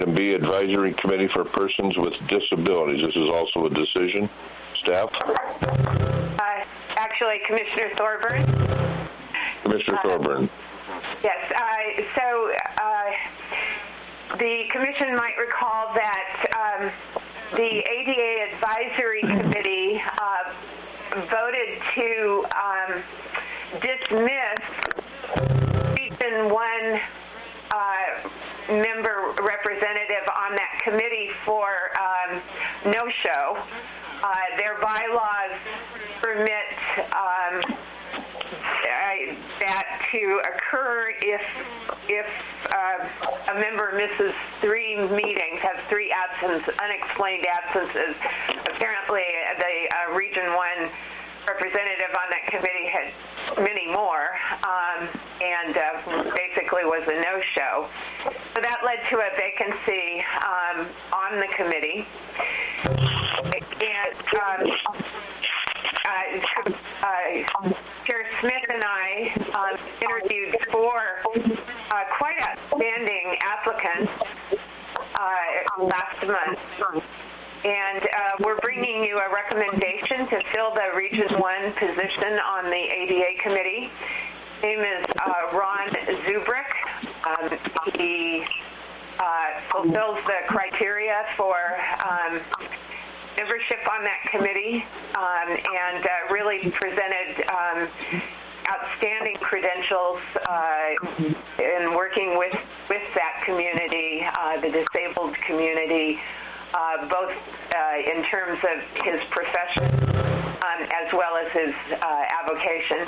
Item B, Advisory Committee for Persons with Disabilities. This is also a decision. Staff? Actually, Commissioner Thorburn. Commissioner Thorburn. Yes. The Commission might recall that the ADA Advisory Committee voted to dismiss Region 1 member representative on that committee for no-show. Their bylaws permit that to occur if a member misses 3 meetings, has 3 unexplained absences. Apparently, the Region 1 representative on that committee had many more, and basically was a no-show. So that led to a vacancy on the committee. And Chair Smith and I interviewed 4 quite outstanding applicants last month. And we're bringing you a recommendation to fill the Region 1 position on the ADA committee. His name is Ron Zubrick. He fulfills the criteria for membership on that committee, and really presented outstanding credentials in working with that community, the disabled community, both in terms of his profession as well as his avocation.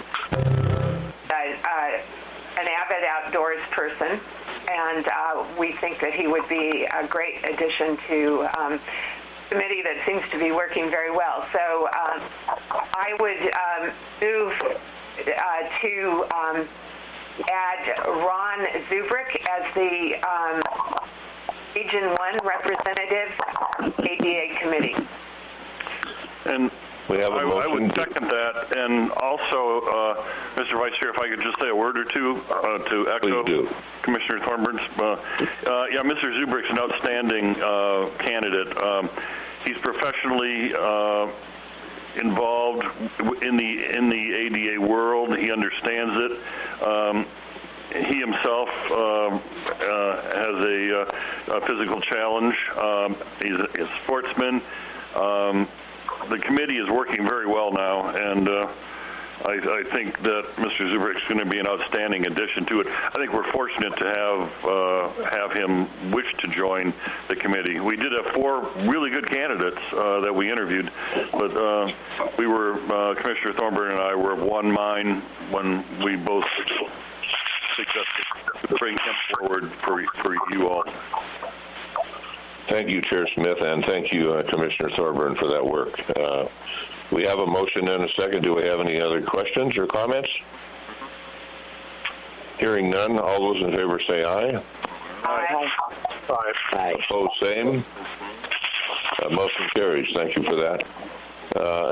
An avid outdoors person, and we think that he would be a great addition to committee that seems to be working very well. So I would move to add Ron Zubrick as the Region 1 representative ADA committee. And we have a motion. I would second that. And also, Mr. Vice Chair, if I could just say a word or two to echo Commissioner Thornburn's. Mr. Zubrick's an outstanding candidate. He's professionally involved in the ADA world. He understands it. He himself has a physical challenge. He's a sportsman. The committee is working very well now, and I think that Mr. Zubrick is going to be an outstanding addition to it. I think we're fortunate to have him wish to join the committee. We did have 4 really good candidates that we interviewed, but we were Commissioner Thornburn and I were of one mind when we both suggested to bring him forward for you all. Thank you, Chair Smith, and thank you, Commissioner Thorburn, for that work. We have a motion and a second. Do we have any other questions or comments? Hearing none, all those in favor say aye. Aye. Aye. Opposed, same. Motion carries. Thank you for that.